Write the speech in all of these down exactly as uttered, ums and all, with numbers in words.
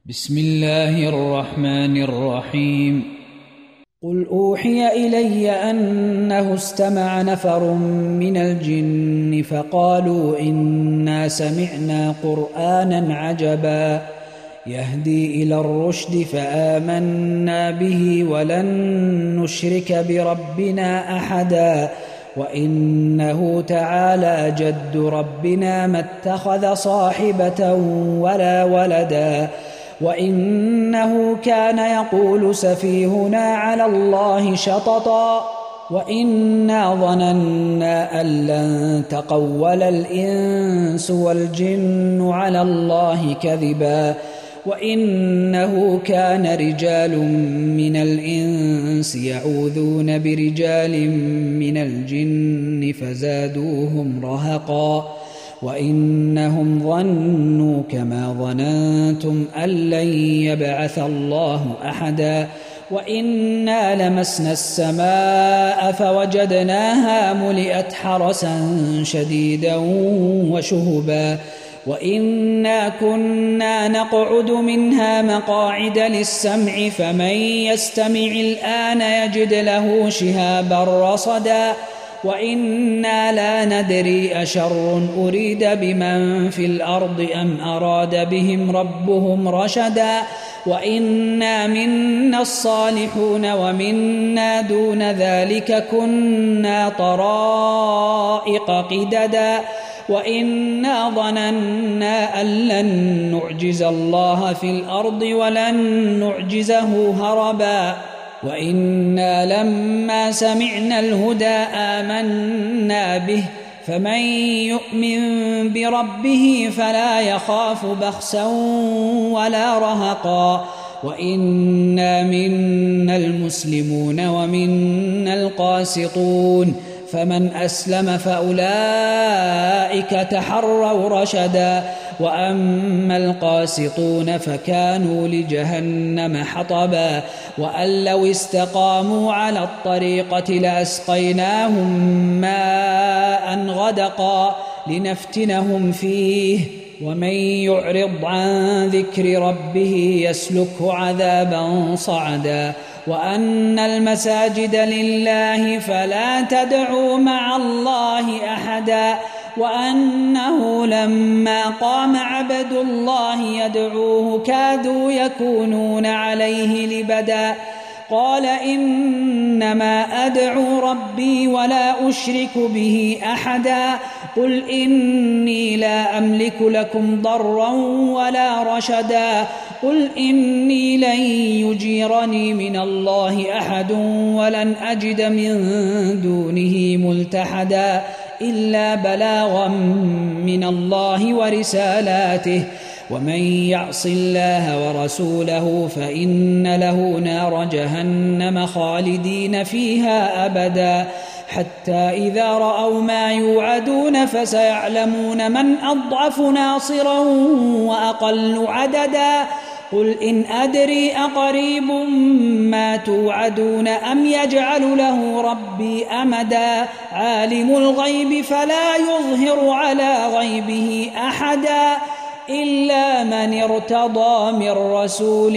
بسم الله الرحمن الرحيم. قل أوحي إلي أنه استمع نفر من الجن فقالوا إنا سمعنا قرآنا عجبا يهدي إلى الرشد فآمنا به ولن نشرك بربنا أحدا وإنه تعالى جد ربنا ما اتخذ صاحبة ولا ولدا وإنه كان يقول سفيهنا على الله شططا وإنا ظننا أن لن تقول الإنس والجن على الله كذبا وإنه كان رجال من الإنس يعوذون برجال من الجن فزادوهم رهقا وإنهم ظنوا كما ظننتم أن لن يبعث الله أحدا وإنا لمسنا السماء فوجدناها ملئت حرسا شديدا وشهبا وإنا كنا نقعد منها مقاعد للسمع فمن يستمع الآن يجد له شهابا رصدا وإنا لا ندري أشر أريد بمن في الأرض أم أراد بهم ربهم رشدا وإنا منا الصالحون ومنا دون ذلك كنا طرائق قددا وإنا ظننا أن لن نعجز الله في الأرض ولن نعجزه هربا وإنا لما سمعنا الهدى آمنا به فمن يؤمن بربه فلا يخاف بخسا ولا رهقا وإنا منا المسلمون ومنا القاسطون فمن أسلم فأولئك تحروا رشدا وأما القاسطون فكانوا لجهنم حطبا وأن لو استقاموا على الطريقة لأسقيناهم ماء غدقا لنفتنهم فيه ومن يعرض عن ذكر ربه يسلكه عذابا صعدا وأن المساجد لله فلا تدعوا مع الله أحدا وأنه لما قام عبد الله يدعوه كادوا يكونون عليه لبدا قال إنما أدعو ربي ولا أشرك به أحدا قل إني لا أملك لكم ضرا ولا رشدا قل إني لن يجيرني من الله أحد ولن أجد من دونه ملتحدا إلا بلاغا من الله ورسالاته ومن يعص الله ورسوله فإن له نار جهنم خالدين فيها أبدا حتى إذا رأوا ما يوعدون فسيعلمون من أضعف ناصرا وأقل عددا قل إن أدري أقريب ما توعدون أم يجعل له ربي أمدا عالم الغيب فلا يظهر على غيبه أحدا إلا من ارتضى من رسول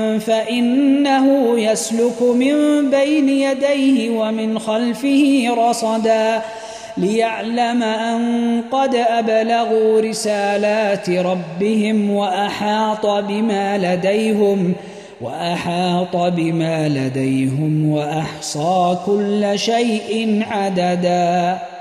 فإنه يسلك من بين يديه ومن خلفه رصدا ليعلم أن قد أبلغوا رسالات ربهم وأحاط بما لديهم وأحاط بما لديهم وأحصى كل شيء عددا.